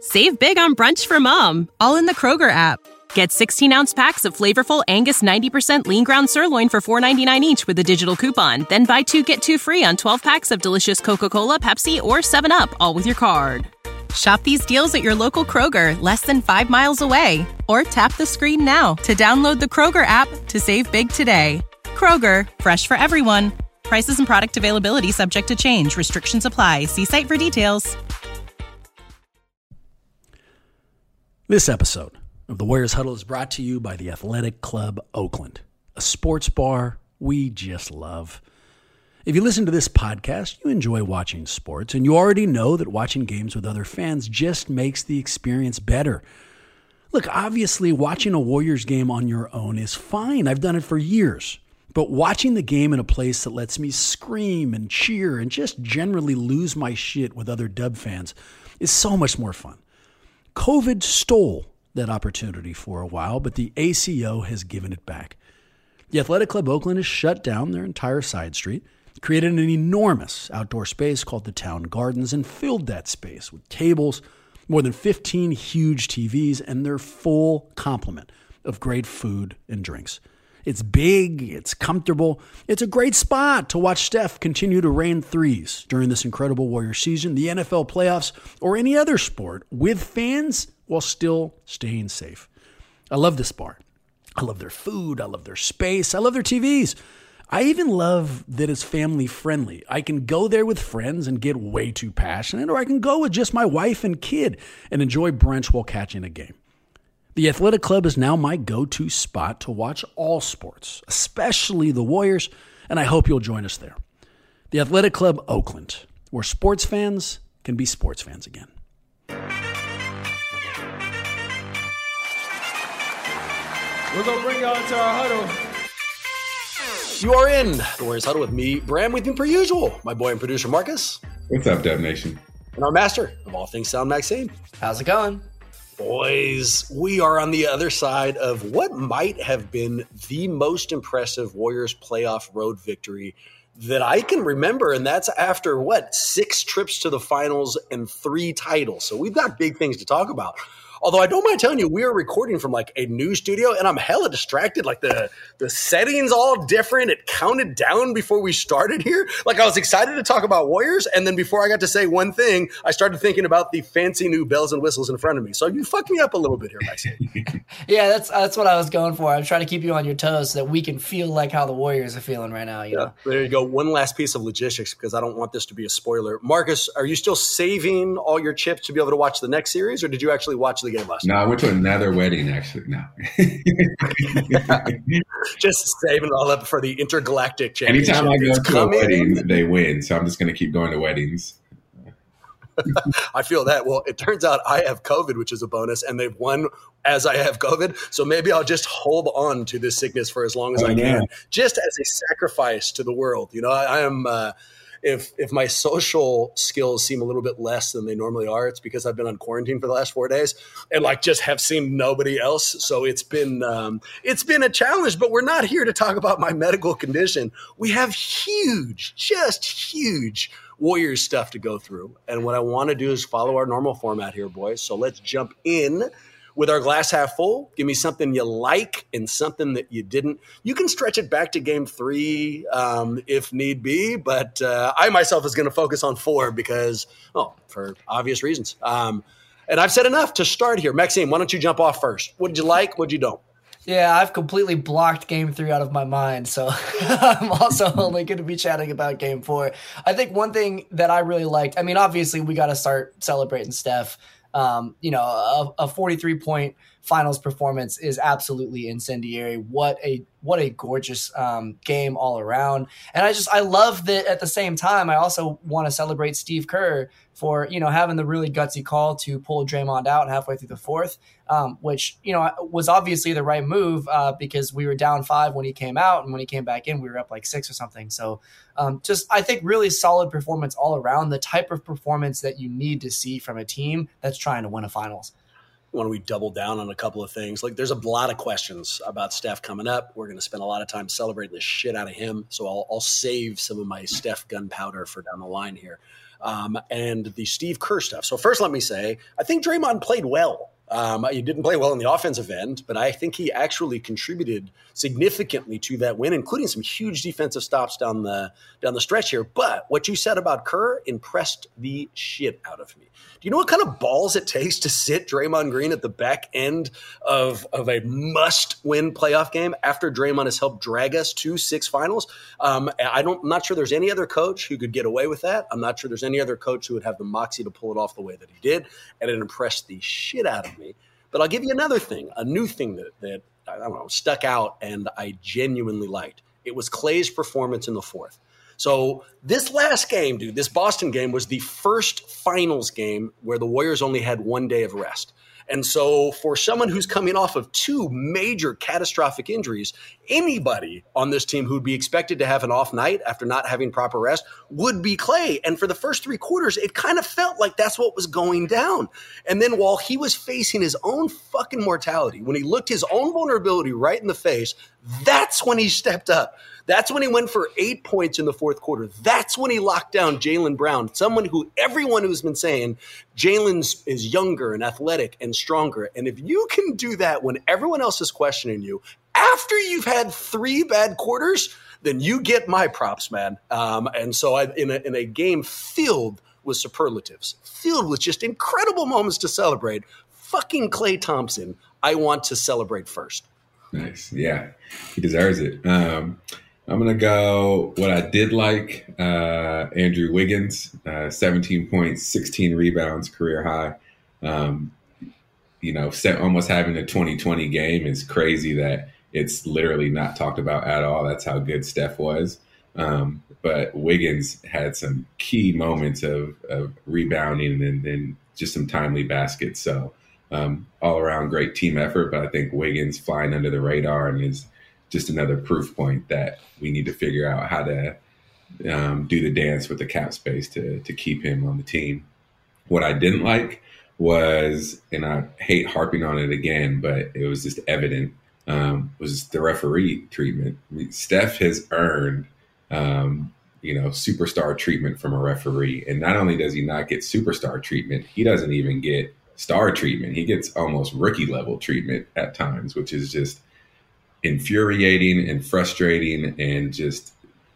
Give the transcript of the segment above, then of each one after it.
Save big on brunch for mom, all in the Kroger app. Get 16-ounce packs of flavorful Angus 90% lean ground sirloin for $4.99 each with a digital coupon. Then buy 2, get 2 free on 12 packs of delicious Coca-Cola, Pepsi, or 7-Up, all with your card. Shop these deals at your local Kroger, less than 5 miles away. Or tap the screen now to download the Kroger app to save big today. Kroger, fresh for everyone. Prices and product availability subject to change. Restrictions apply. See site for details. This episode of the Warriors Huddle is brought to you by the Athletic Club Oakland, a sports bar we just love. If you listen to this podcast, you enjoy watching sports, and you already know that watching games with other fans just makes the experience better. Look, obviously, watching a Warriors game on your own is fine. I've done it for years. But watching the game in a place that lets me scream and cheer and just generally lose my shit with other Dub fans is so much more fun. COVID stole that opportunity for a while, but the ACO has given it back. The Athletic Club Oakland has shut down their entire side street, created an enormous outdoor space called the Town Gardens, and filled that space with tables, more than 15 huge TVs, and their full complement of great food and drinks. It's big, it's comfortable, it's a great spot to watch Steph continue to rain threes during this incredible Warriors season, the NFL playoffs, or any other sport with fans while still staying safe. I love this bar. I love their food, I love their space, I love their TVs. I even love that it's family friendly. I can go there with friends and get way too passionate, or I can go with just my wife and kid and enjoy brunch while catching a game. The Athletic Club is now my go-to spot to watch all sports, especially the Warriors, and I hope you'll join us there. The Athletic Club Oakland, where sports fans can be sports fans again. We're going to bring y'all into our huddle. You are in the Warriors Huddle with me, Bram, with me per usual, my boy and producer Marcus. What's up, Dub Nation? And our master of all things sound, Maxime. How's it going? Boys, we are on the other side of what might have been the most impressive Warriors playoff road victory that I can remember, and that's after, 6 trips to the finals and 3 titles. So we've got big things to talk about. Although I don't mind telling you, we are recording from like a new studio, and I'm hella distracted. Like the settings all different. It counted down before we started here. Like I was excited to talk about Warriors, and then before I got to say one thing, I started thinking about the fancy new bells and whistles in front of me. So you fucked me up a little bit here, Maxime. Yeah, that's what I was going for. I'm trying to keep you on your toes so that we can feel like how the Warriors are feeling right now. You know? There you go. One last piece of logistics, because I don't want this to be a spoiler. Marcus, are you still saving all your chips to be able to watch the next series, or did you actually watch the game last night? No, I went to another wedding, actually. No. Just saving it all up for the intergalactic championship. Anytime I go to a wedding, they win. So I'm just going to keep going to weddings. I feel that. Well, it turns out I have COVID, which is a bonus, and they've won as I have COVID. So maybe I'll just hold on to this sickness for as long as I can, just as a sacrifice to the world. You know, I am if my social skills seem a little bit less than they normally are, it's because I've been on quarantine for the last 4 days and like just have seen nobody else. So it's been a challenge, but we're not here to talk about my medical condition. We have just huge Warriors stuff to go through. And what I want to do is follow our normal format here, boys. So let's jump in with our glass half full. Give me something you like and something that you didn't. You can stretch it back to game 3 if need be, but I myself is going to focus on 4 because, for obvious reasons. And I've said enough to start here. Maxime, why don't you jump off first? What did you like? What did you don't? Yeah, I've completely blocked game 3 out of my mind, so I'm also only going to be chatting about game 4. I think one thing that I really liked, I mean, obviously we got to start celebrating Steph. A 43-point finals performance is absolutely incendiary. What a gorgeous game all around. And I love that at the same time, I also want to celebrate Steve Kerr for, having the really gutsy call to pull Draymond out halfway through the 4th, which, was obviously the right move because we were down 5 when he came out, and when he came back in, we were up like 6 or something. So I think really solid performance all around, the type of performance that you need to see from a team that's trying to win a finals. Why don't we double down on a couple of things? Like, there's a lot of questions about Steph coming up. We're going to spend a lot of time celebrating the shit out of him. So I'll save some of my Steph gunpowder for down the line here. and the Steve Kerr stuff. So first, let me say, I think Draymond played well. He didn't play well in the offensive end, but I think he actually contributed significantly to that win, including some huge defensive stops down the stretch here. But what you said about Kerr impressed the shit out of me. Do you know what kind of balls it takes to sit Draymond Green at the back end of a must-win playoff game after Draymond has helped drag us to 6 finals? I'm not sure there's any other coach who could get away with that. I'm not sure there's any other coach who would have the moxie to pull it off the way that he did, and it impressed the shit out of me. But I'll give you another thing, a new thing that I don't know, stuck out and I genuinely liked. It was Klay's performance in the fourth. So this last game, dude, this Boston game was the first finals game where the Warriors only had 1 day of rest. And so for someone who's coming off of 2 major catastrophic injuries, anybody on this team who'd be expected to have an off night after not having proper rest would be Klay. And for the first 3 quarters, it kind of felt like that's what was going down. And then while he was facing his own fucking mortality, when he looked his own vulnerability right in the face, that's when he stepped up. That's when he went for 8 points in the fourth quarter. That's when he locked down Jaylen Brown, someone who everyone who's been saying Jaylen's is younger and athletic and stronger. And if you can do that when everyone else is questioning you, after you've had 3 bad quarters, then you get my props, man. And so in a game filled with superlatives, filled with just incredible moments to celebrate, fucking Klay Thompson, I want to celebrate first. Nice. Yeah, he deserves it. I'm going to go what I did like, Andrew Wiggins, 17 points, 16 rebounds, career high. Almost having a 2020 game is crazy that it's literally not talked about at all. That's how good Steph was. But Wiggins had some key moments of rebounding and then just some timely baskets. So all around great team effort. But I think Wiggins flying under the radar and is just another proof point that we need to figure out how to do the dance with the cap space to keep him on the team. What I didn't like was, and I hate harping on it again, but it was just evident, was the referee treatment. I mean, Steph has earned, superstar treatment from a referee. And not only does he not get superstar treatment, he doesn't even get star treatment. He gets almost rookie level treatment at times, which is just infuriating and frustrating, and just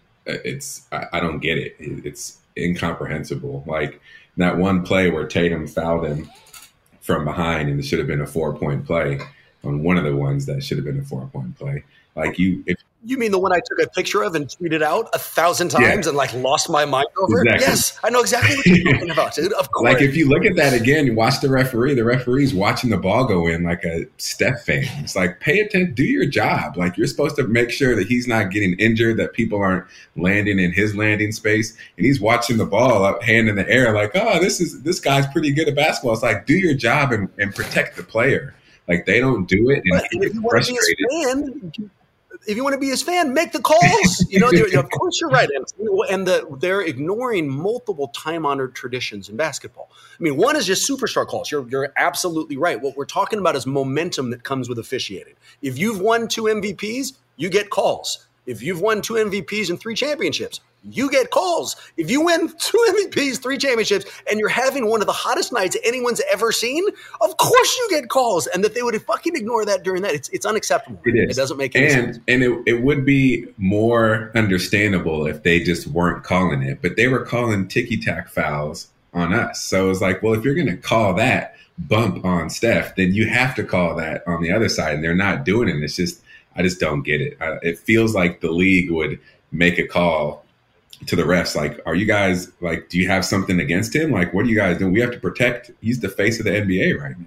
I don't get it. It's incomprehensible. Like that one play where Tatum fouled him from behind, and it should have been a 4-point play on one of the ones that should have been a 4-point play. Like you mean the one I took a picture of and tweeted out 1,000 times and lost my mind over? Exactly. Yes, I know exactly what you're talking about, dude. Of course. Like if you look at that again, you watch the referee's watching the ball go in like a Steph fan. It's like, pay attention, do your job. Like you're supposed to make sure that he's not getting injured, that people aren't landing in his landing space. And he's watching the ball up, hand in the air, like, oh, this guy's pretty good at basketball. It's like, do your job and protect the player. Like they don't do it, and if you want to be his fan, if you want to be his fan, make the calls. Of course you're right. And they're ignoring multiple time-honored traditions in basketball. I mean, one is just superstar calls. You're absolutely right. What we're talking about is momentum that comes with officiating. If you've won 2 MVPs, you get calls. If you've won 2 MVPs and 3 championships, you get calls. If you win 2 MVPs, 3 championships, and you're having one of the hottest nights anyone's ever seen, of course you get calls. And that they would fucking ignore that during that, it's unacceptable. It is. It doesn't make any sense. And it would be more understandable if they just weren't calling it. But they were calling ticky-tack fouls on us. So it was like, well, if you're going to call that bump on Steph, then you have to call that on the other side. And they're not doing it. It's just, I just don't get it. It feels like the league would make a call to the refs, like, are you guys, like, do you have something against him? Like, what are you guys doing? We have to protect. He's the face of the NBA right now.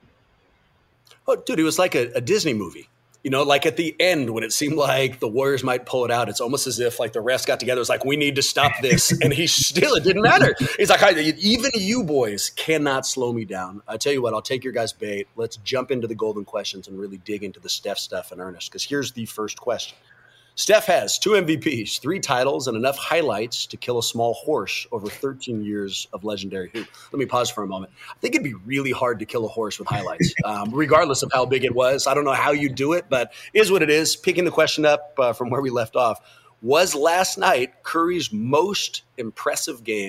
Oh, dude, it was like a Disney movie. Like at the end when it seemed like the Warriors might pull it out, it's almost as if like the refs got together. It's like, we need to stop this. And it didn't matter. It's like, even you boys cannot slow me down. I tell you what, I'll take your guys' bait. Let's jump into the golden questions and really dig into the Steph stuff in earnest. Because here's the first question. Steph has 2 MVPs, 3 titles, and enough highlights to kill a small horse over 13 years of legendary hoop. Let me pause for a moment. I think it'd be really hard to kill a horse with highlights, regardless of how big it was. I don't know how you do it, but it is what it is. Picking the question up from where we left off, was last night Curry's most impressive game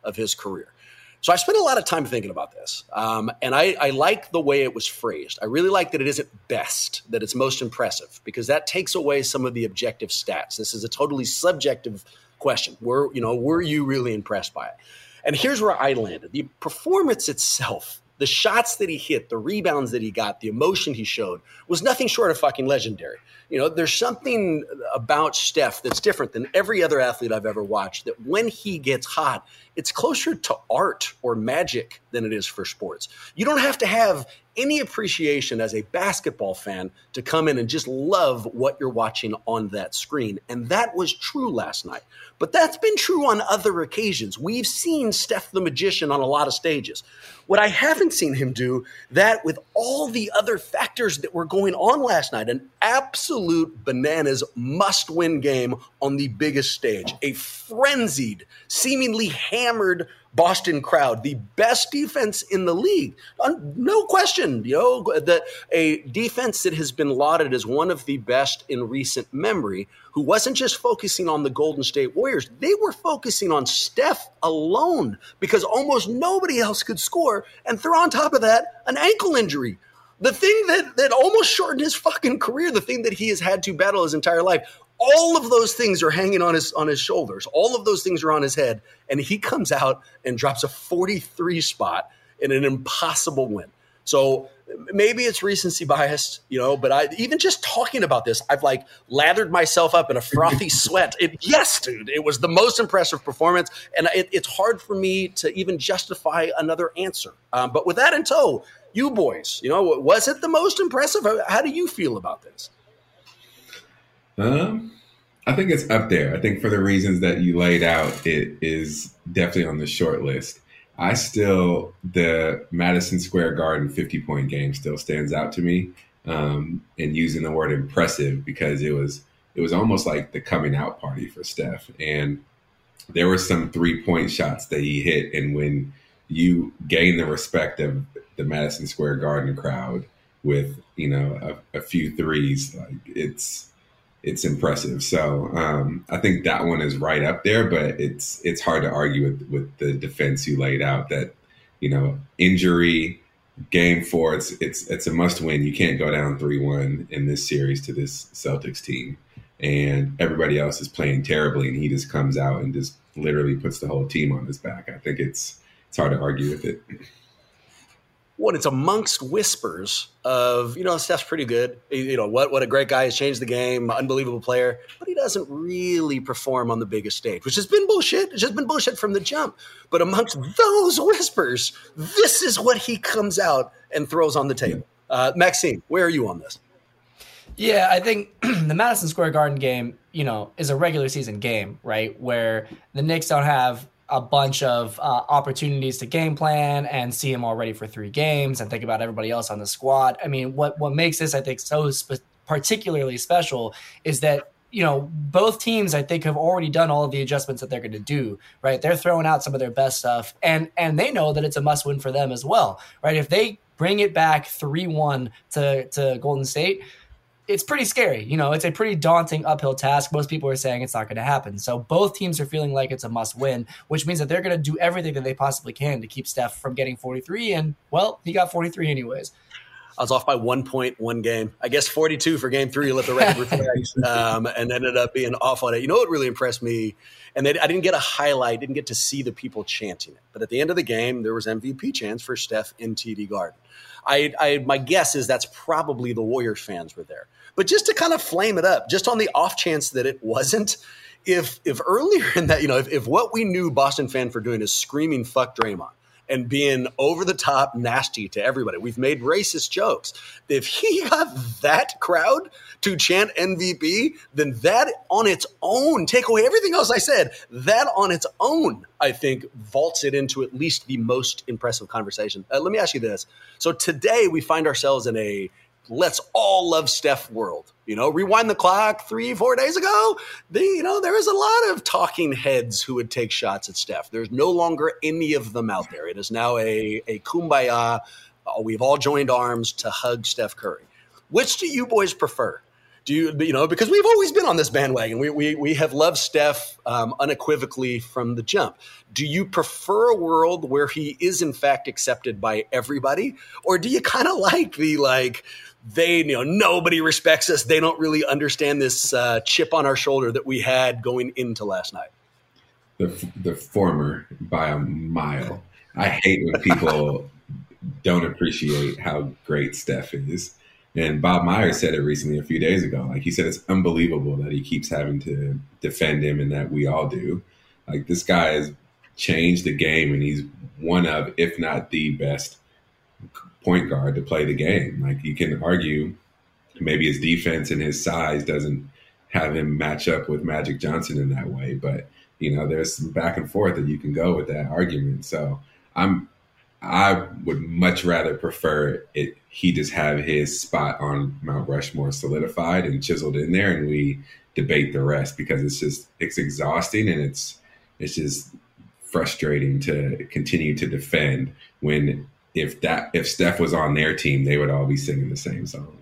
of his career. So I spent a lot of time thinking about this, and I like the way it was phrased. I really like that it isn't best, that it's most impressive, because that takes away some of the objective stats. This is a totally subjective question. Were you really impressed by it? And here's where I landed. The performance itself, the shots that he hit, the rebounds that he got, the emotion he showed was nothing short of fucking legendary. There's something about Steph that's different than every other athlete I've ever watched, that when he gets hot, it's closer to art or magic than it is for sports. You don't have to have any appreciation as a basketball fan to come in and just love what you're watching on that screen. And that was true last night. But that's been true on other occasions. We've seen Steph the Magician on a lot of stages. What I haven't seen him do, that with all the other factors that were going on last night, an absolute bananas must-win game on the biggest stage, a frenzied, seemingly hammered Boston crowd, the best defense in the league, no question. A defense that has been lauded as one of the best in recent memory, who wasn't just focusing on the Golden State Warriors, they were focusing on Steph alone, because almost nobody else could score, and throw on top of that an ankle injury. The thing that almost shortened his fucking career, the thing that he has had to battle his entire life. All of those things are hanging on his shoulders. All of those things are on his head. And he comes out and drops a 43 spot in an impossible win. So maybe it's recency bias, but even just talking about this, I've lathered myself up in a frothy sweat. Yes, dude, it was the most impressive performance. And it's hard for me to even justify another answer. But with that in tow, you boys, was it the most impressive? How do you feel about this? I think it's up there. I think for the reasons that you laid out, it is definitely on the short list. The Madison Square Garden 50-point game still stands out to me, and using the word impressive, because it was almost like the coming out party for Steph. And there were some 3-point shots that he hit, and when you gain the respect of the Madison Square Garden crowd with a few threes, it's impressive. So I think that one is right up there, but it's hard to argue with the defense you laid out, that injury, game 4, it's a must win. You can't go down 3-1 in this series to this Celtics team, and everybody else is playing terribly, and he just comes out and just literally puts the whole team on his back. I think it's hard to argue with it. Well, it's amongst whispers of, Steph's pretty good. What a great guy. He's changed the game, unbelievable player. But he doesn't really perform on the biggest stage, which has been bullshit. It's just been bullshit from the jump. But amongst those whispers, this is what he comes out and throws on the table. Maxime, where are you on this? Yeah, I think the Madison Square Garden game, is a regular season game, right? Where the Knicks don't have a bunch of opportunities to game plan and see him all ready for 3 games and think about everybody else on the squad. I mean, what makes this, I think, so particularly special is that, both teams, I think, have already done all of the adjustments that they're going to do, right? They're throwing out some of their best stuff, and they know that it's a must win for them as well, right? If they bring it back 3-1 to Golden State, it's pretty scary. It's a pretty daunting uphill task. Most people are saying it's not going to happen. So both teams are feeling like it's a must win, which means that they're going to do everything that they possibly can to keep Steph from getting 43. And, well, he got 43 anyways. I was off by 1 point, one game. I guess 42 for game 3, let the record reflect, and ended up being off on it. What really impressed me, and I didn't get a highlight, didn't get to see the people chanting it. But at the end of the game, there was MVP chants for Steph in TD Garden. My guess is that's probably the Warriors fans were there. But just to kind of flame it up, just on the off chance that it wasn't, if earlier in that, if what we knew Boston fan for doing is screaming fuck Draymond and being over the top nasty to everybody, we've made racist jokes. If he got that crowd to chant MVP, then that on its own, take away everything else I said, that on its own, I think, vaults it into at least the most impressive conversation. Let me ask you this. So today we find ourselves in a let's all love Steph world. Rewind the clock 3-4 days ago, there was a lot of talking heads who would take shots at Steph. There's no longer any of them out there. It is now a kumbaya. We've all joined arms to hug Steph Curry. Which do you boys prefer? Do you, because we've always been on this bandwagon. We have loved Steph unequivocally from the jump. Do you prefer a world where he is in fact accepted by everybody? Or do you kind of like nobody respects us. They don't really understand this chip on our shoulder that we had going into last night? The former by a mile. I hate when people don't appreciate how great Steph is. And Bob Myers said it recently a few days ago. Like, he said it's unbelievable that he keeps having to defend him and that we all do. Like, this guy has changed the game, and he's one of, if not the best point guard to play the game. Like, you can argue maybe his defense and his size doesn't have him match up with Magic Johnson in that way. But, there's some back and forth that you can go with that argument. So I would much rather prefer it. He just have his spot on Mount Rushmore solidified and chiseled in there, and we debate the rest, because it's exhausting, and it's just frustrating to continue to defend when if Steph was on their team, they would all be singing the same song.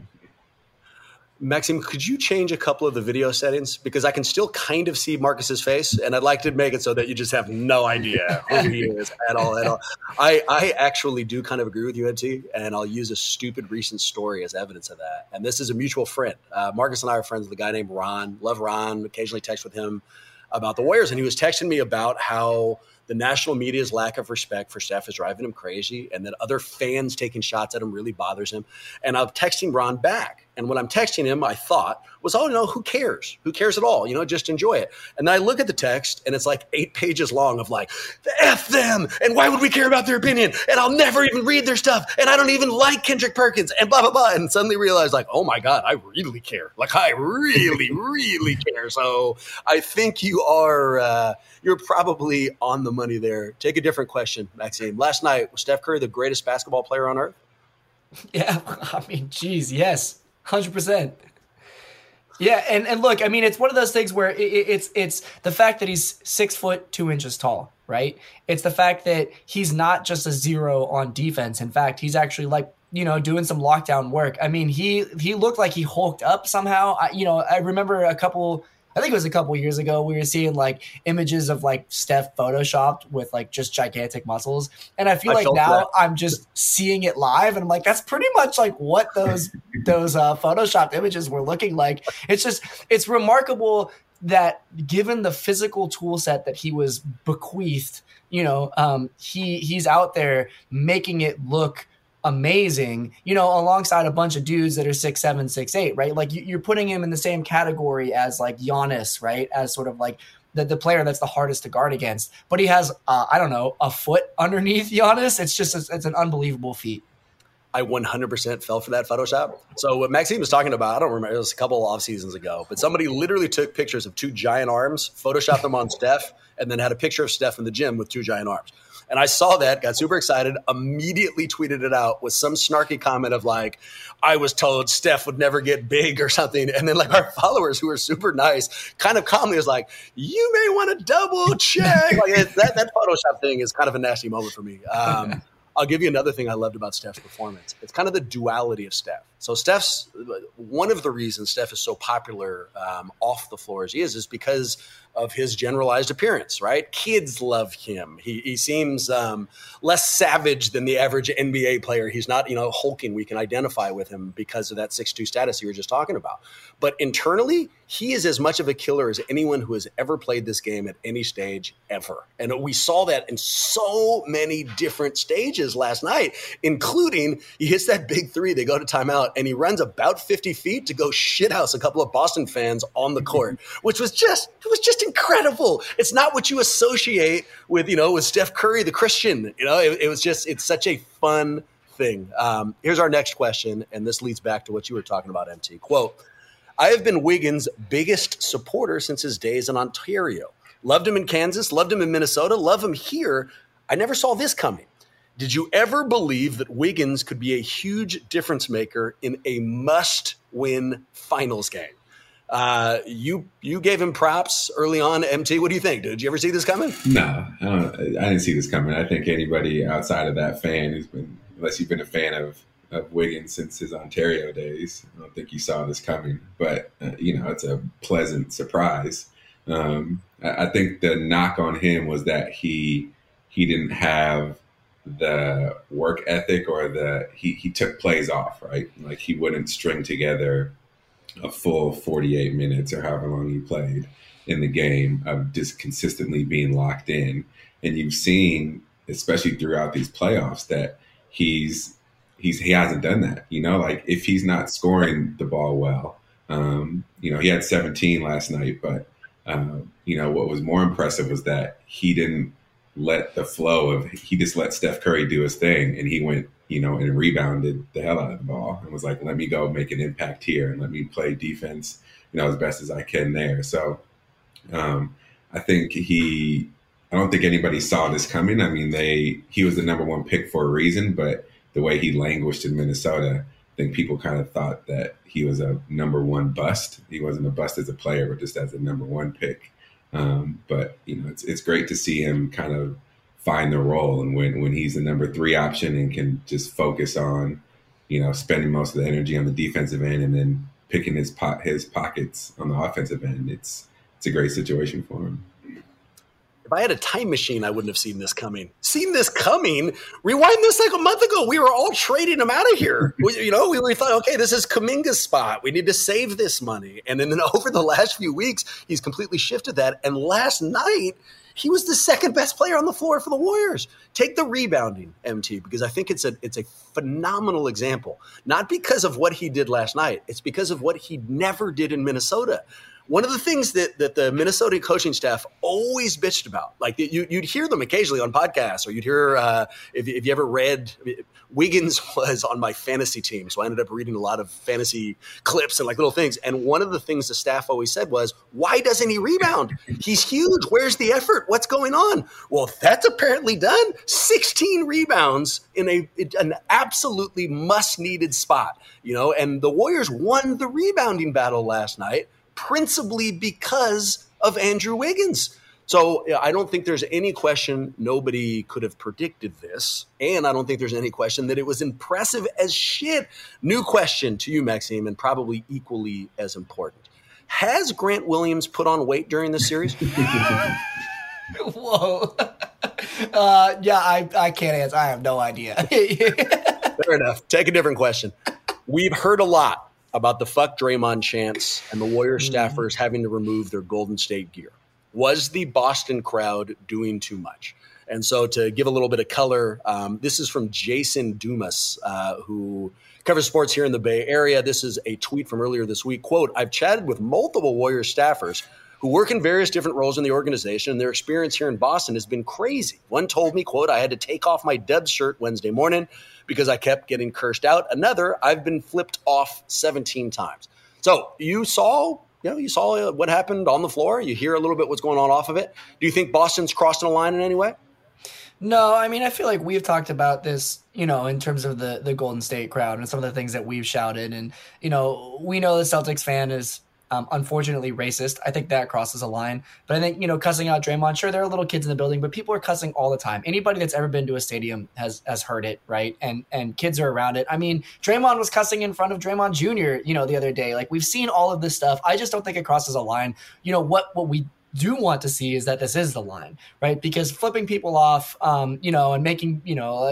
Maxime, could you change a couple of the video settings? Because I can still kind of see Marcus's face, and I'd like to make it so that you just have no idea who he is at all. I actually do kind of agree with you, Ed, and I'll use a stupid recent story as evidence of that. And this is a mutual friend. Marcus and I are friends with a guy named Ron. Love Ron. Occasionally text with him about the Warriors, and he was texting me about how the national media's lack of respect for Steph is driving him crazy, and that other fans taking shots at him really bothers him. And I'm texting Ron back. And when I'm texting him, I thought was, who cares? Who cares at all? Just enjoy it. And then I look at the text, and it's like 8 pages long of like, F them, and why would we care about their opinion? And I'll never even read their stuff, and I don't even like Kendrick Perkins, and blah, blah, blah. And suddenly realized, like, oh my God, I really care. Like, I really, really care. So I think you're probably on the money there. Take a different question, Maxime. Last night, was Steph Curry the greatest basketball player on earth? Yeah, geez, yes. 100%. Yeah, and look, it's one of those things where it's the fact that he's 6'2" tall, right? It's the fact that he's not just a zero on defense. In fact, he's actually doing some lockdown work. He looked like he hulked up somehow. I remember I think it was a couple years ago, we were seeing images of Steph photoshopped with just gigantic muscles. And I feel now I'm just seeing it live, and I'm like, that's pretty much what those photoshopped images were looking like. It's remarkable that given the physical tool set that he was bequeathed, he's out there making it look amazing, alongside a bunch of dudes that are 6'7", 6'8", right? You're putting him in the same category as Giannis, right? As sort of the player that's the hardest to guard against. But he has, a foot underneath Giannis. It's an unbelievable feat. I 100% fell for that Photoshop. So what Maxime was talking about, I don't remember, it was a couple off seasons ago, but somebody literally took pictures of two giant arms, photoshopped them on Steph, and then had a picture of Steph in the gym with two giant arms. And I saw that, got super excited, immediately tweeted it out with some snarky comment of I was told Steph would never get big or something. And then our followers, who are super nice, kind of calmly was like, you may want to double check. That Photoshop thing is kind of a nasty moment for me. I'll give you another thing I loved about Steph's performance. It's kind of the duality of Steph. So one of the reasons Steph is so popular off the floor as he is because of his generalized appearance, right? Kids love him. He seems less savage than the average NBA player. He's not, hulking. We can identify with him because of that 6'2" status you were just talking about. But internally, he is as much of a killer as anyone who has ever played this game at any stage ever. And we saw that in so many different stages last night, including he hits that big three. They go to timeout, and he runs about 50 feet to go shithouse a couple of Boston fans on the court, which was just incredible. It's not what you associate with, with Steph Curry, the Christian. It's such a fun thing. Here's our next question, and this leads back to what you were talking about, MT. Quote, I have been Wiggins' biggest supporter since his days in Ontario. Loved him in Kansas, loved him in Minnesota, love him here. I never saw this coming. Did you ever believe that Wiggins could be a huge difference maker in a must-win finals game? You gave him props early on, MT. What do you think? Did you ever see this coming? No, I didn't see this coming. I think anybody outside of that fan unless you've been a fan of of Wiggins since his Ontario days. I don't think you saw this coming, but it's a pleasant surprise. I think the knock on him was that he didn't have the work ethic, or he took plays off, right? Like he wouldn't string together a full 48 minutes or however long he played in the game of just consistently being locked in. And you've seen, especially throughout these playoffs, that he hasn't done that. Like if he's not scoring the ball well, he had 17 last night, but what was more impressive was that he didn't let the flow of, he just let Steph Curry do his thing, and he went, and rebounded the hell out of the ball and was like, let me go make an impact here and let me play defense, as best as I can there. So I think I don't think anybody saw this coming. I mean, he was the number one pick for a reason, but the way he languished in Minnesota, I think people kind of thought that he was a number one bust. He wasn't a bust as a player, but just as a number one pick. But it's great to see him kind of find the role, and when he's the number 3 option and can just focus on, spending most of the energy on the defensive end and then picking his pockets on the offensive end. It's a great situation for him. If I had a time machine, I wouldn't have seen this coming. Rewind this like a month ago. We were all trading him out of here. We thought, okay, this is Kuminga's spot. We need to save this money. And then over the last few weeks, he's completely shifted that. And last night, he was the second best player on the floor for the Warriors. Take the rebounding, MT, because I think it's a phenomenal example. Not because of what he did last night. It's because of what he never did in Minnesota. One of the things that the Minnesota coaching staff always bitched about, like you'd hear them occasionally on podcasts, or you'd hear, if you ever read, Wiggins was on my fantasy team, so I ended up reading a lot of fantasy clips and like little things. And one of the things the staff always said was, why doesn't he rebound? He's huge. Where's the effort? What's going on? Well, that's apparently done. 16 rebounds in an absolutely must-needed spot, and the Warriors won the rebounding battle last night, principally because of Andrew Wiggins. So I don't think there's any question nobody could have predicted this. And I don't think there's any question that it was impressive as shit. New question to you, Maxime, and probably equally as important. Has Grant Williams put on weight during this series? Whoa. I can't answer. I have no idea. Fair enough. Take a different question. We've heard a lot about the fuck Draymond chants and the Warriors staffers having to remove their Golden State gear. Was the Boston crowd doing too much? And so to give a little bit of color, this is from Jason Dumas, who covers sports here in the Bay Area. This is a tweet from earlier this week. Quote, I've chatted with multiple Warriors staffers who work in various different roles in the organization, and their experience here in Boston has been crazy. One told me, quote, I had to take off my Dubs shirt Wednesday morning because I kept getting cursed out. Another, I've been flipped off 17 times. So you saw what happened on the floor. You hear a little bit what's going on off of it. Do you think Boston's crossing a line in any way? No, I mean, I feel like we've talked about this, in terms of the Golden State crowd and some of the things that we've shouted. And, we know the Celtics fan is unfortunately racist. I think that crosses a line. But I think, cussing out Draymond, sure, there are little kids in the building, but people are cussing all the time. Anybody that's ever been to a stadium has heard it, right? And kids are around it. I mean, Draymond was cussing in front of Draymond Jr., the other day. Like, we've seen all of this stuff. I just don't think it crosses a line. What we do want to see is that this is the line, right? Because flipping people off, and making,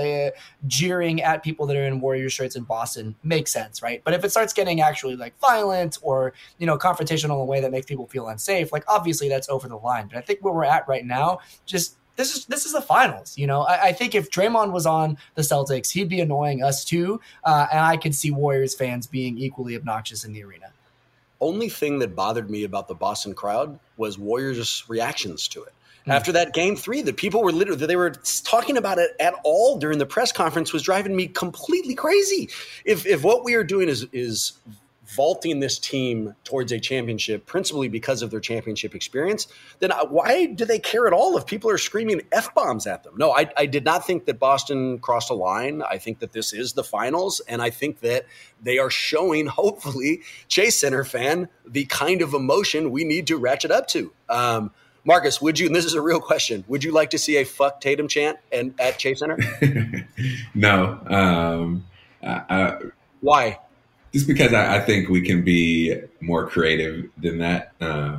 jeering at people that are in Warrior shirts in Boston makes sense, right? But if it starts getting actually like violent or, confrontational in a way that makes people feel unsafe, like obviously that's over the line. But I think where we're at right now, just this is the finals. I think if Draymond was on the Celtics, he'd be annoying us too. And I could see Warriors fans being equally obnoxious in the arena. Only thing that bothered me about the Boston crowd was Warriors' reactions to it. After that game 3, that people were they were talking about it at all during the press conference was driving me completely crazy. If what we are doing is vaulting this team towards a championship principally because of their championship experience, then why do they care at all if people are screaming F-bombs at them? No, I did not think that Boston crossed a line. I think that this is the finals, and I think that they are showing, hopefully, Chase Center fan, the kind of emotion we need to ratchet up to. Marcus, would you, and this is a real question, would you like to see a fuck Tatum chant at Chase Center? No. Why? Just because I think we can be more creative than that.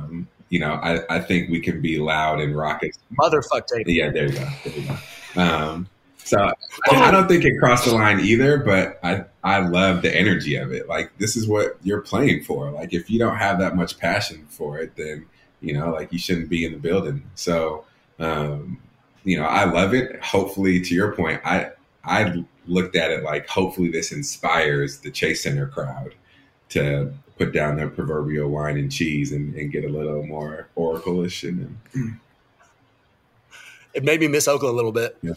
I think we can be loud and raucous. Motherfuck tape. Yeah, there you go. So I don't think it crossed the line either, but I love the energy of it. Like, this is what you're playing for. Like, if you don't have that much passion for it, then, like, you shouldn't be in the building. So, I love it. Hopefully, to your point, I looked at it like, hopefully this inspires the Chase Center crowd to put down their proverbial wine and cheese and get a little more Oracle-ish in them. It made me miss Oakland a little bit. Yeah.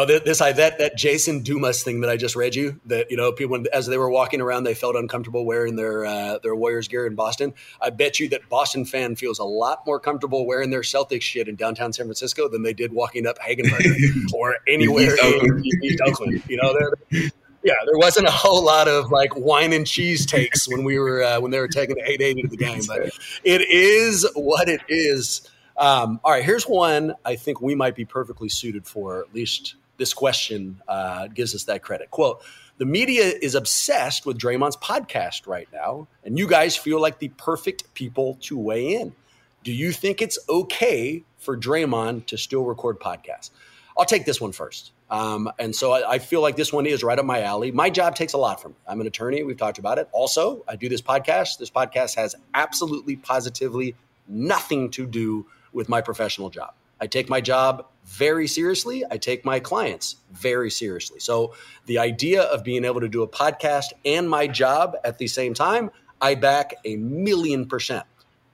That Jason Dumas thing that I just read you, that, people, as they were walking around, they felt uncomfortable wearing their Warriors gear in Boston. I bet you that Boston fan feels a lot more comfortable wearing their Celtics shit in downtown San Francisco than they did walking up Hagenberg or anywhere in East Oakland. There wasn't a whole lot of like wine and cheese takes when they were taking the 8-8 to the game, but it is what it is. All right, here's one I think we might be perfectly suited for. At least this question gives us that credit. Quote, the media is obsessed with Draymond's podcast right now, and you guys feel like the perfect people to weigh in. Do you think it's okay for Draymond to still record podcasts? I'll take this one first. And so I feel like this one is right up my alley. My job takes a lot from me. I'm an attorney. We've talked about it. Also, I do this podcast. This podcast has absolutely, positively nothing to do with my professional job. I take my job very seriously. I take my clients very seriously. So the idea of being able to do a podcast and my job at the same time, I back 1,000,000%.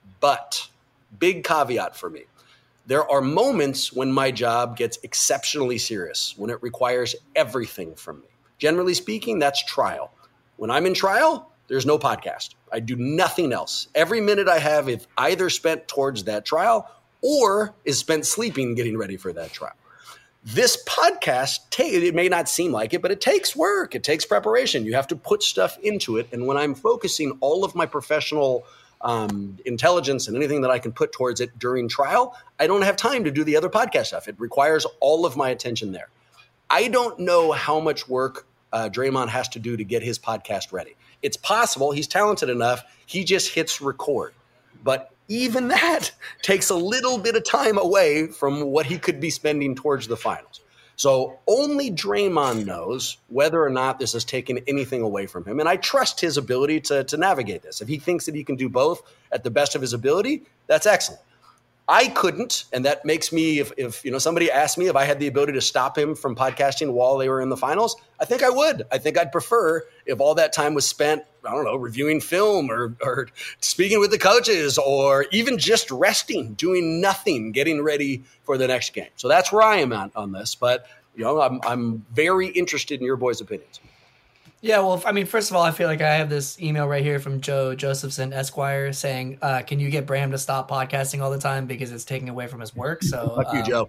But big caveat for me. There are moments when my job gets exceptionally serious, when it requires everything from me. Generally speaking, that's trial. When I'm in trial, there's no podcast. I do nothing else. Every minute I have is either spent towards that trial or is spent sleeping getting ready for that trial. This podcast, it may not seem like it, but it takes work. It takes preparation. You have to put stuff into it. And when I'm focusing all of my professional intelligence and anything that I can put towards it during trial, I don't have time to do the other podcast stuff. It requires all of my attention there. I don't know how much work Draymond has to do to get his podcast ready. It's possible. He's talented enough. He just hits record. But even that takes a little bit of time away from what he could be spending towards the finals. So only Draymond knows whether or not this has taken anything away from him. And I trust his ability to navigate this. If he thinks that he can do both at the best of his ability, that's excellent. I couldn't, and that makes me, if somebody asked me if I had the ability to stop him from podcasting while they were in the finals, I think I would. I think I'd prefer if all that time was spent, I don't know, reviewing film or speaking with the coaches or even just resting, doing nothing, getting ready for the next game. So that's where I am on this. But I'm very interested in your boys' opinions. Yeah, well, I mean, first of all, I feel like I have this email right here from Joe Josephson, Esquire, saying, can you get Bram to stop podcasting all the time because it's taking away from his work? So, fuck you, Joe.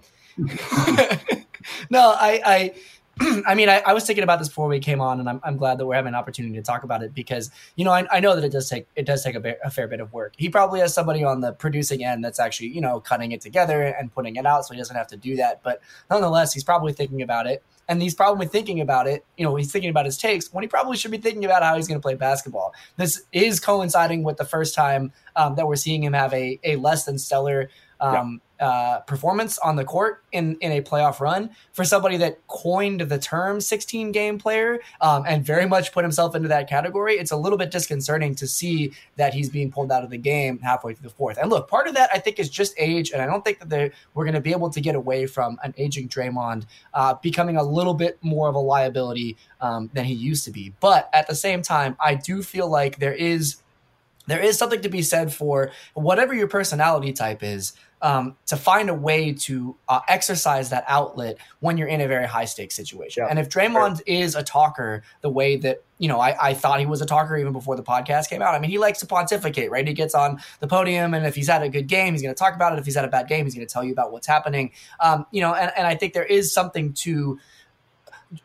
No, I mean, I was thinking about this before we came on, and I'm glad that we're having an opportunity to talk about it because, I know that it does take a fair bit of work. He probably has somebody on the producing end that's actually, cutting it together and putting it out, so he doesn't have to do that. But nonetheless, he's probably thinking about it. And he's probably thinking about it, he's thinking about his takes when he probably should be thinking about how he's going to play basketball. This is coinciding with the first time that we're seeing him have a less than stellar performance on the court in a playoff run for somebody that coined the term 16-game player and very much put himself into that category. It's a little bit disconcerting to see that he's being pulled out of the game halfway through the fourth. And look, part of that I think is just age, and I don't think that we're going to be able to get away from an aging Draymond becoming a little bit more of a liability than he used to be. But at the same time, I do feel like there is something to be said for whatever your personality type is, to find a way to exercise that outlet when you're in a very high stakes situation. Yeah, and if Draymond is a talker the way that, I thought he was a talker even before the podcast came out. I mean, he likes to pontificate, right? He gets on the podium, and if he's had a good game, he's going to talk about it. If he's had a bad game, he's going to tell you about what's happening. And I think there is something to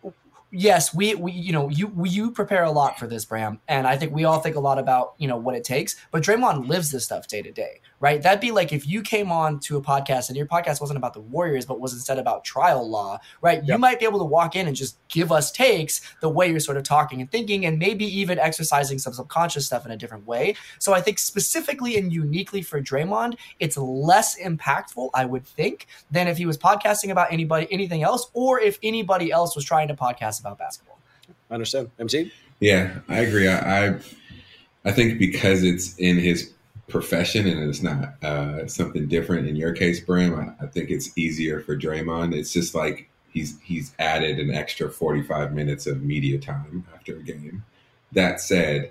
yes, you prepare a lot for this, Bram, and I think we all think a lot about, what it takes, but Draymond lives this stuff day to day, right? That'd be like if you came on to a podcast and your podcast wasn't about the Warriors, but was instead about trial law, right? Yep. You might be able to walk in and just give us takes the way you're sort of talking and thinking, and maybe even exercising some subconscious stuff in a different way. So I think specifically and uniquely for Draymond, it's less impactful, I would think, than if he was podcasting about anything else, or if anybody else was trying to podcast about basketball. I understand. MC? Yeah, I agree. I think because it's in his profession and it's not something different in your case, Bram, I think it's easier for Draymond. It's just like he's added an extra 45 minutes of media time after a game. That said,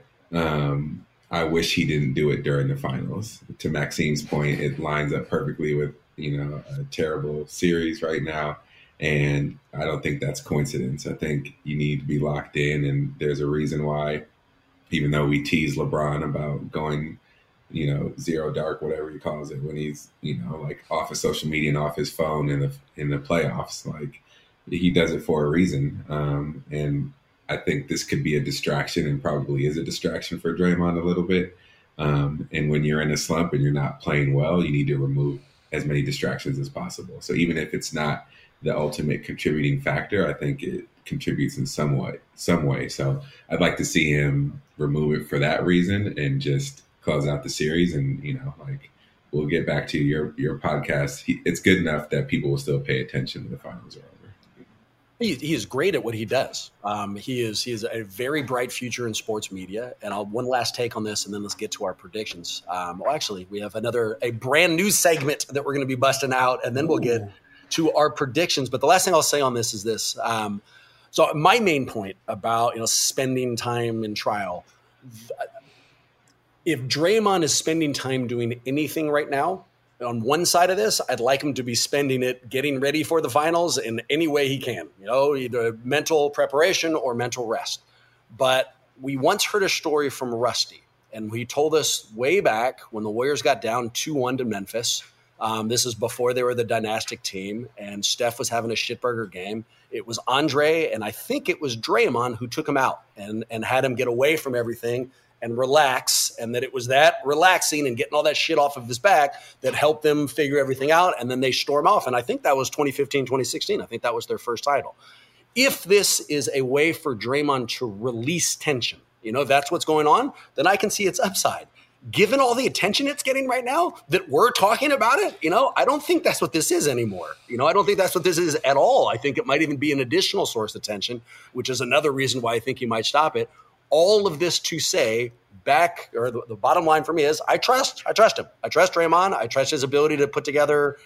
I wish he didn't do it during the finals. To Maxime's point, it lines up perfectly with, a terrible series right now. And I don't think that's coincidence. I think you need to be locked in, and there's a reason why, even though we tease LeBron about going, zero dark, whatever he calls it, when he's, like off of social media and off his phone in the playoffs, like he does it for a reason. And I think this could be a distraction, and probably is a distraction for Draymond a little bit. And when you're in a slump and you're not playing well, you need to remove as many distractions as possible. So even if it's not the ultimate contributing factor, I think it contributes in some way. So I'd like to see him remove it for that reason and just close out the series. And, we'll get back to your podcast. It's good enough that people will still pay attention when the finals are over. He is great at what he does. He is a very bright future in sports media. And one last take on this, and then let's get to our predictions. Actually, we have a brand new segment that we're going to be busting out, and then we'll get to our predictions. But the last thing I'll say on this is this. So my main point about spending time in trial, if Draymond is spending time doing anything right now, on one side of this, I'd like him to be spending it getting ready for the finals in any way he can, either mental preparation or mental rest. But we once heard a story from Rusty, and he told us way back when the Warriors got down 2-1 to Memphis. This is before they were the dynastic team, and Steph was having a shitburger game. It was Andre, and I think it was Draymond who took him out and had him get away from everything and relax, and that it was that relaxing and getting all that shit off of his back that helped them figure everything out, and then they storm off. And I think that was 2015, 2016. I think that was their first title. If this is a way for Draymond to release tension, that's what's going on, then I can see its upside. Given all the attention it's getting right now that we're talking about it, I don't think that's what this is anymore. I don't think that's what this is at all. I think it might even be an additional source of tension, which is another reason why I think he might stop it. All of this to say, the bottom line for me is I trust him. I trust Draymond. I trust his ability to put together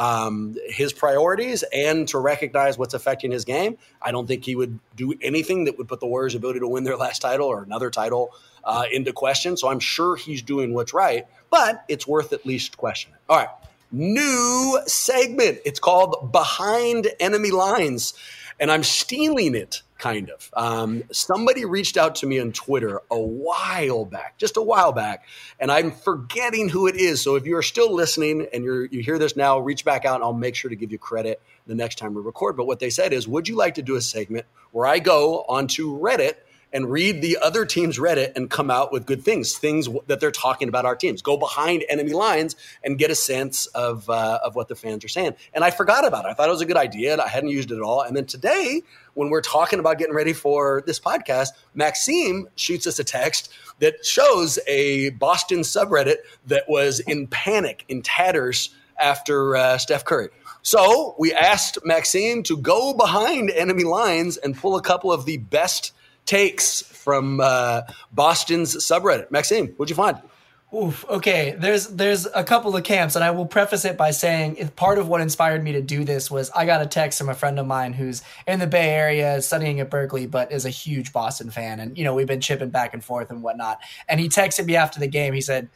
his priorities and to recognize what's affecting his game. I don't think he would do anything that would put the Warriors' ability to win their last title or another title into question. So I'm sure he's doing what's right, but it's worth at least questioning. All right, new segment. It's called Behind Enemy Lines, and I'm stealing it. Kind of. Somebody reached out to me on Twitter just a while back, and I'm forgetting who it is. So if you're still listening and you hear this now, reach back out and I'll make sure to give you credit the next time we record. But what they said is, would you like to do a segment where I go onto Reddit and read the other team's Reddit and come out with good things that they're talking about our teams, go behind enemy lines and get a sense of what the fans are saying. And I forgot about it. I thought it was a good idea. I hadn't used it at all. And then today, when we're talking about getting ready for this podcast, Maxime shoots us a text that shows a Boston subreddit that was in panic, in tatters after Steph Curry. So we asked Maxime to go behind enemy lines and pull a couple of the best takes from Boston's subreddit. Maxime, what'd you find? Oof. Okay. There's a couple of camps, and I will preface it by saying part of what inspired me to do this was I got a text from a friend of mine who's in the Bay Area studying at Berkeley, but is a huge Boston fan. And, we've been chipping back and forth and whatnot. And he texted me after the game. He said,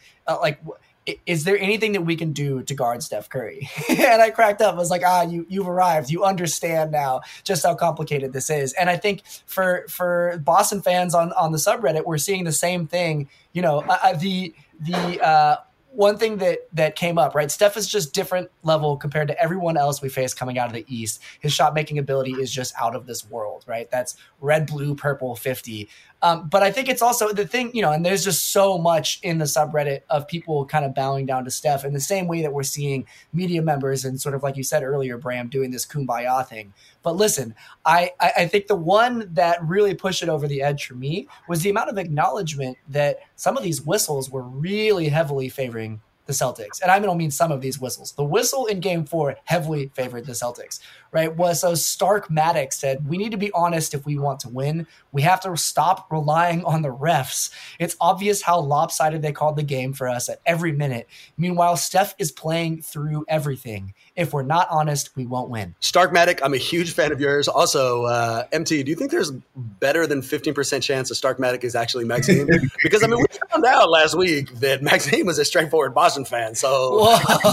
is there anything that we can do to guard Steph Curry? And I cracked up. I was like, you've arrived. You understand now just how complicated this is. And I think for Boston fans on the subreddit, we're seeing the same thing. one thing that came up, right? Steph is just different level compared to everyone else we face coming out of the East. His shot making ability is just out of this world, right? That's red, blue, purple, 50. But I think it's also the thing, and there's just so much in the subreddit of people kind of bowing down to Steph in the same way that we're seeing media members and sort of like you said earlier, Bram, doing this kumbaya thing. But listen, I think the one that really pushed it over the edge for me was the amount of acknowledgement that some of these whistles were really heavily favoring the Celtics. And I don't mean some of these whistles. The whistle in Game 4 heavily favored the Celtics, right? Was so Stark-Matic said, we need to be honest if we want to win. We have to stop relying on the refs. It's obvious how lopsided they called the game for us at every minute. Meanwhile, Steph is playing through everything. If we're not honest, we won't win. Stark-Matic, I'm a huge fan of yours. Also, MT, do you think there's better than 15% chance that Stark-Matic is actually Maxime? Because, we found out last week that Maxime was a straightforward Boston fan. So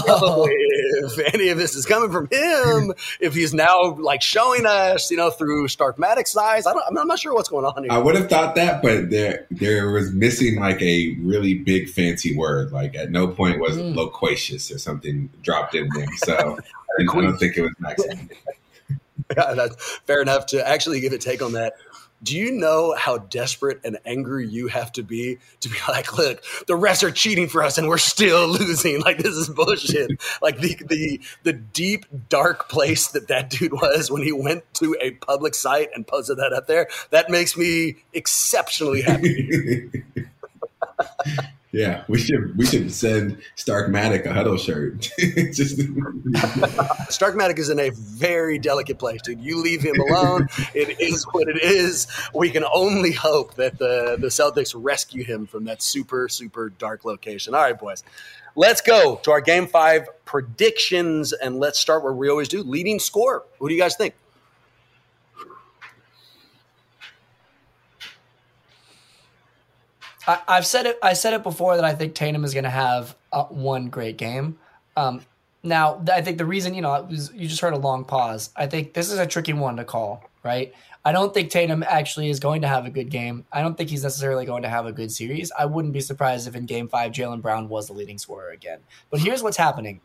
if any of this is coming from him, if he's now like showing us, through Stark-Matic's eyes, I'm not sure what's going on here. I would have thought that, but there was missing like a really big fancy word. Like at no point was loquacious or something dropped in there. So I don't think it was Maxime. Yeah, that's fair enough to actually give a take on that. Do you know how desperate and angry you have to be like, look, the refs are cheating for us and we're still losing? Like, this is bullshit. Like the deep, dark place that dude was when he went to a public site and posted that up there, that makes me exceptionally happy. Yeah, we should send Stark-Matic a huddle shirt. Stark-Matic is in a very delicate place, dude. You leave him alone. It is what it is. We can only hope that the Celtics rescue him from that super, super dark location. All right, boys. Let's go to our Game 5 predictions, and let's start where we always do, leading score. What do you guys think? I said it before that I think Tatum is going to have one great game. Now, I think the reason, you just heard a long pause. I think this is a tricky one to call, right? I don't think Tatum actually is going to have a good game. I don't think he's necessarily going to have a good series. I wouldn't be surprised if in Game 5, Jaylen Brown was the leading scorer again. But here's what's happening.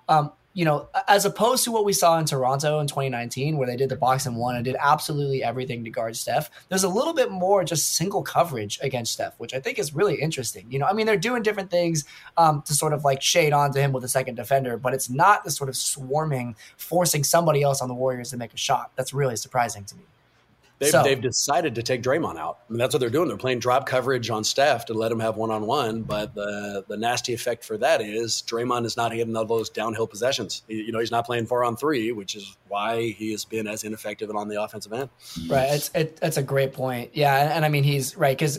As opposed to what we saw in Toronto in 2019, where they did the box and one and did absolutely everything to guard Steph, there's a little bit more just single coverage against Steph, which I think is really interesting. They're doing different things to sort of like shade onto him with a second defender, but it's not the sort of swarming, forcing somebody else on the Warriors to make a shot. That's really surprising to me. They've decided to take Draymond out. That's what they're doing. They're playing drop coverage on Steph to let him have one-on-one. But the nasty effect for that is Draymond is not getting all those downhill possessions. He's not playing 4-on-3, which is why he has been as ineffective on the offensive end. Right. It's a great point. Yeah, and he's right because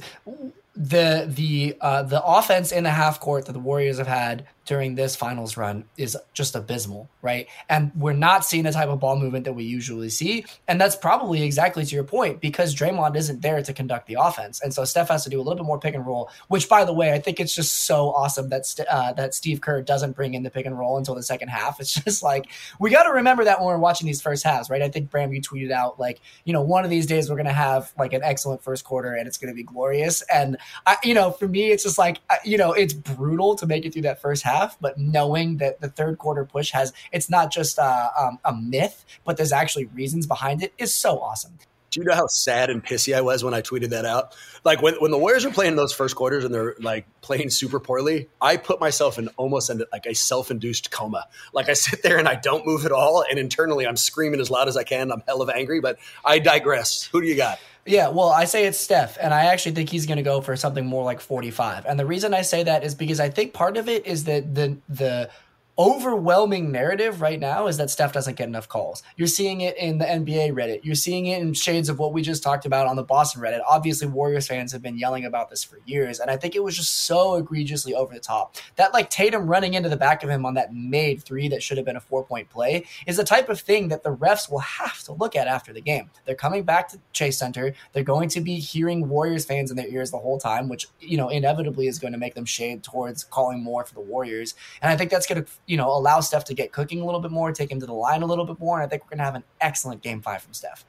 the offense in the half court that the Warriors have had during this finals run is just abysmal, right? And we're not seeing the type of ball movement that we usually see. And that's probably exactly to your point, because Draymond isn't there to conduct the offense. And so Steph has to do a little bit more pick and roll, which, by the way, I think it's just so awesome that Steve Kerr doesn't bring in the pick and roll until the second half. It's just like, we got to remember that when we're watching these first halves, right? I think, Bram, you tweeted out, like, one of these days we're going to have like an excellent first quarter and it's going to be glorious. And, for me, it's just like, it's brutal to make it through that first half. But knowing that the third quarter push it's not just a myth, but there's actually reasons behind it is so awesome. Do you know how sad and pissy I was when I tweeted that out? Like when the Warriors are playing those first quarters and they're like playing super poorly, I put myself in almost like a self-induced coma. Like I sit there and I don't move at all. And internally I'm screaming as loud as I can. I'm hell of angry, but I digress. Who do you got? Yeah, well, I say it's Steph, and I actually think he's going to go for something more like 45. And the reason I say that is because I think part of it is that the overwhelming narrative right now is that Steph doesn't get enough calls. You're seeing it in the NBA Reddit. You're seeing it in shades of what we just talked about on the Boston Reddit. Obviously, Warriors fans have been yelling about this for years, and I think it was just so egregiously over the top. That like Tatum running into the back of him on that made three that should have been a 4-point play is the type of thing that the refs will have to look at after the game. They're coming back to Chase Center. They're going to be hearing Warriors fans in their ears the whole time, which, inevitably is going to make them shade towards calling more for the Warriors. And I think that's going to allow Steph to get cooking a little bit more, take him to the line a little bit more, and I think we're going to have an excellent Game 5 from Steph.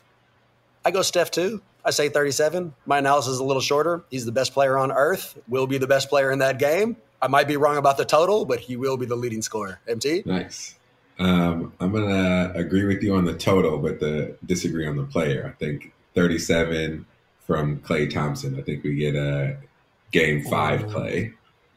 I go Steph too. I say 37. My analysis is a little shorter. He's the best player on earth, will be the best player in that game. I might be wrong about the total, but he will be the leading scorer. MT? Nice. I'm going to agree with you on the total, but disagree on the player. I think 37 from Klay Thompson. I think we get a game 5 Klay.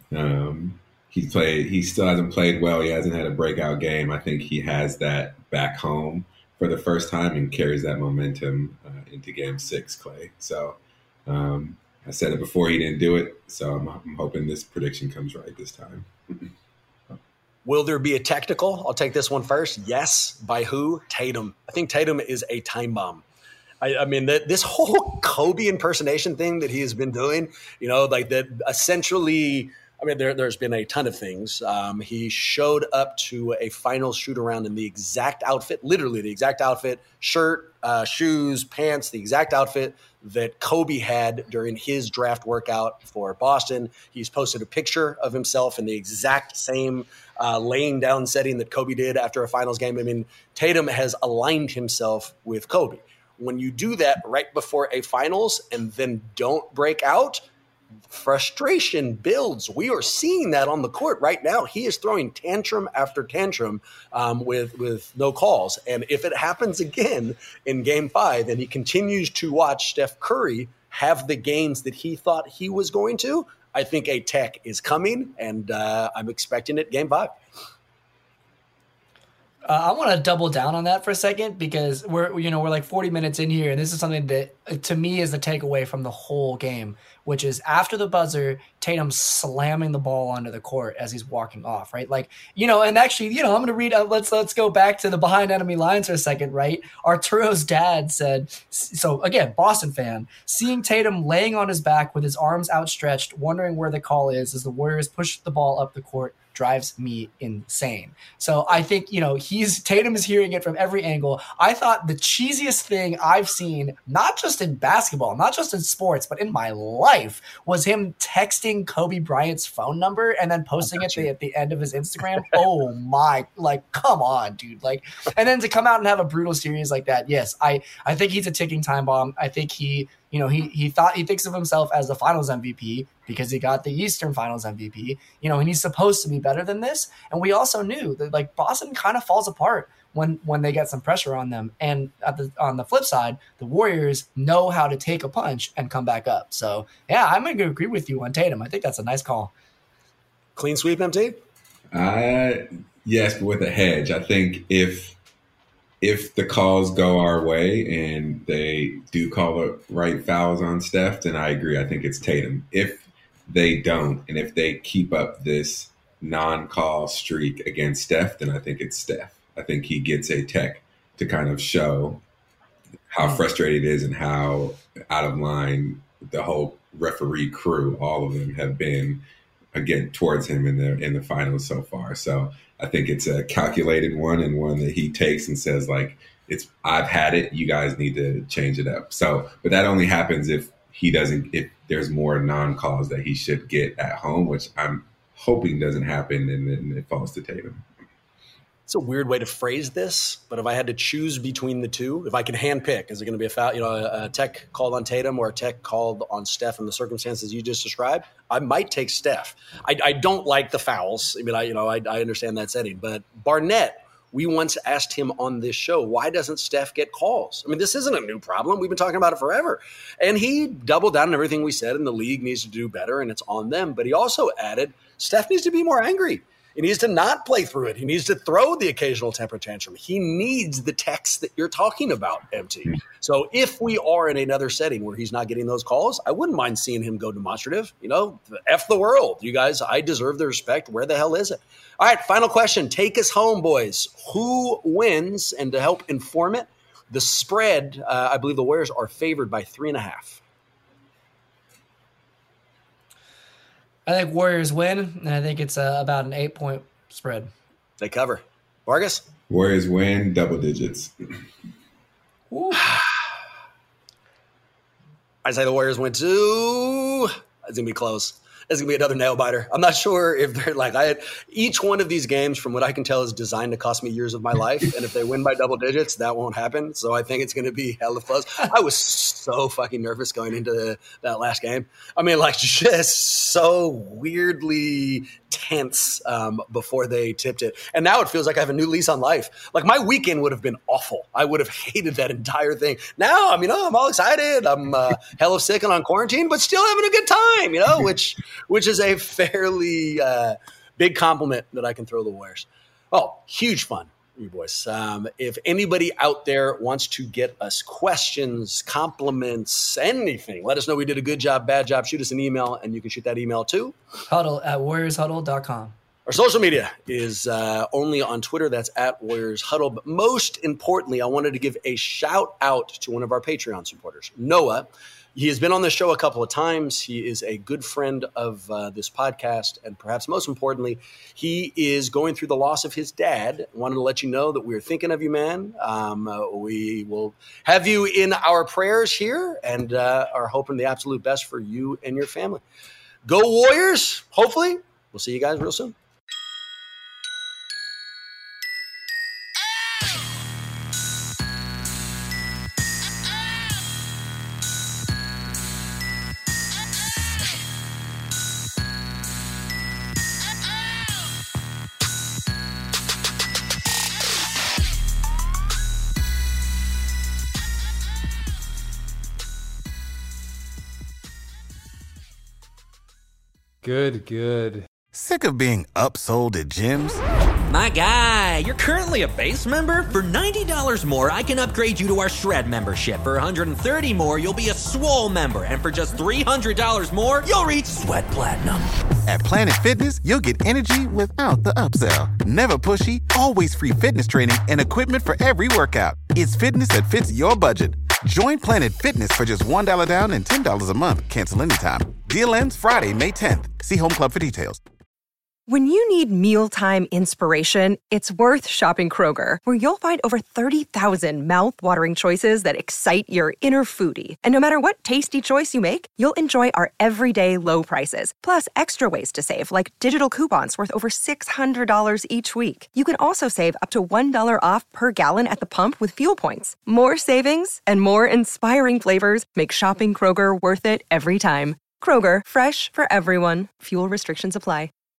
He still hasn't played well. He hasn't had a breakout game. I think he has that back home for the first time and carries that momentum into game 6, Klay. So I said it before, he didn't do it. So I'm hoping this prediction comes right this time. Will there be a technical? I'll take this one first. Yes. By who? Tatum. I think Tatum is a time bomb. I mean, this whole Kobe impersonation thing that he has been doing, like that essentially, I mean, there's been a ton of things. He showed up to a final shoot around in the exact outfit, literally the exact outfit, shirt, shoes, pants, the exact outfit that Kobe had during his draft workout for Boston. He's posted a picture of himself in the exact same laying down setting that Kobe did after a finals game. I mean, Tatum has aligned himself with Kobe. When you do that right before a finals and then don't break out, frustration builds. We are seeing that on the court right now. He is throwing tantrum after tantrum with no calls. And if it happens again in game 5 and he continues to watch Steph Curry have the games that he thought he was going to, I think a tech is coming, and I'm expecting it game 5. I want to double down on that for a second because we're like 40 minutes in here, and this is something that to me is the takeaway from the whole game, which is after the buzzer, Tatum slamming the ball onto the court as he's walking off, right? Like, and actually, I'm going to read. Let's go back to the behind enemy lines for a second, right? Arturo's dad said, so again, Boston fan, seeing Tatum laying on his back with his arms outstretched, wondering where the call is as the Warriors push the ball up the court, drives me insane. So I think, Tatum is hearing it from every angle. I thought the cheesiest thing I've seen, not just in basketball, not just in sports, but in my life, was him texting Kobe Bryant's phone number and then posting it at the end of his Instagram. Oh my, come on, dude. And then to come out and have a brutal series like that. Yes, I think he's a ticking time bomb. I think he thinks of himself as the finals MVP because he got the Eastern Finals MVP, and he's supposed to be better than this. And we also knew that Boston kind of falls apart when they get some pressure on them. And on the flip side, the Warriors know how to take a punch and come back up. So yeah, I'm going to agree with you on Tatum. I think that's a nice call. Clean sweep, MT? Yes, but with a hedge. I think if the calls go our way and they do call the right fouls on Steph, then I agree. I think it's Tatum. If they don't, and if they keep up this non-call streak against Steph, then I think it's Steph. I think he gets a tech to kind of show how frustrated it is and how out of line the whole referee crew, all of them, have been again towards him in the finals so far. So I think it's a calculated one and one that he takes and says, I've had it. You guys need to change it up. So, but that only happens if there's more non-calls that he should get at home, which I'm hoping doesn't happen, and then it falls to Tatum. It's a weird way to phrase this, but if I had to choose between the two, if I could handpick, is it going to be a foul, a tech called on Tatum or a tech called on Steph in the circumstances you just described? I might take Steph. I don't like the fouls. I mean, I understand that setting, but Barnett, we once asked him on this show, why doesn't Steph get calls? I mean, this isn't a new problem. We've been talking about it forever. And he doubled down on everything we said, and the league needs to do better, and it's on them. But he also added, Steph needs to be more angry. He needs to not play through it. He needs to throw the occasional temper tantrum. He needs the text that you're talking about, MT. So if we are in another setting where he's not getting those calls, I wouldn't mind seeing him go demonstrative. F the world. You guys, I deserve the respect. Where the hell is it? All right, final question. Take us home, boys. Who wins? And to help inform it, the spread, I believe the Warriors are favored by 3.5. I think Warriors win, and I think it's about an 8-point spread. They cover. Vargas? Warriors win, double digits. I say the Warriors win too. It's going to be close. That's going to be another nail biter. I'm not sure if they're like, each one of these games, from what I can tell, is designed to cost me years of my life. And if they win by double digits, that won't happen. So I think it's going to be hella close. I was so fucking nervous going into that last game. I mean, like, just so weirdly tense before they tipped it. And now it feels like I have a new lease on life. Like, my weekend would have been awful. I would have hated that entire thing. Now, I mean, I'm all excited. I'm hella sick and on quarantine, but still having a good time, which is a fairly big compliment that I can throw the Warriors. Oh, huge fun, you boys. If anybody out there wants to get us questions, compliments, anything, let us know we did a good job, bad job. Shoot us an email, and you can shoot that email to huddle@warriorshuddle.com. Our social media is only on Twitter. That's @WarriorsHuddle. But most importantly, I wanted to give a shout out to one of our Patreon supporters, Noah. He has been on the show a couple of times. He is a good friend of this podcast. And perhaps most importantly, he is going through the loss of his dad. Wanted to let you know that we are thinking of you, man. We will have you in our prayers here and are hoping the absolute best for you and your family. Go Warriors. Hopefully, we'll see you guys real soon. Good. Sick of being upsold at gyms? My guy, you're currently a base member? For $90 more, I can upgrade you to our Shred membership. For $130 more, you'll be a Swole member. And for just $300 more, you'll reach Sweat Platinum. At Planet Fitness, you'll get energy without the upsell. Never pushy, always free fitness training and equipment for every workout. It's fitness that fits your budget. Join Planet Fitness for just $1 down and $10 a month. Cancel anytime. Deal ends Friday, May 10th. See Home Club for details. When you need mealtime inspiration, it's worth shopping Kroger, where you'll find over 30,000 mouth-watering choices that excite your inner foodie. And no matter what tasty choice you make, you'll enjoy our everyday low prices, plus extra ways to save, like digital coupons worth over $600 each week. You can also save up to $1 off per gallon at the pump with fuel points. More savings and more inspiring flavors make shopping Kroger worth it every time. Kroger, fresh for everyone. Fuel restrictions apply.